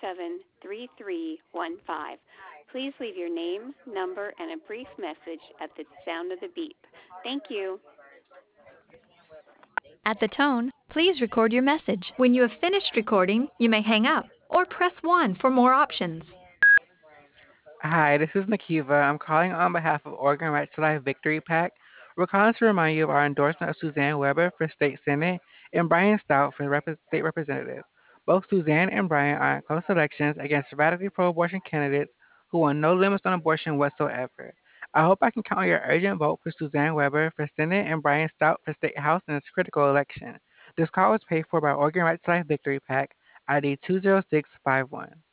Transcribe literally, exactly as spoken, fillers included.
seven three three one five. Please leave your name, number, and a brief message at the sound of the beep. Thank you. At the tone, please record your message. When you have finished recording, you may hang up or press one for more options. Hi, this is Nakiva. I'm calling on behalf of Oregon Right to Life Victory PAC. We're calling to remind you of our endorsement of Suzanne Weber for State Senate and Brian Stout for Rep- State Representative. Both Suzanne and Brian are in close elections against radically pro-abortion candidates who want no limits on abortion whatsoever. I hope I can count on your urgent vote for Suzanne Weber for Senate and Brian Stout for State House in this critical election. This call was paid for by Oregon Right to Life Victory PAC, I D two zero six five one.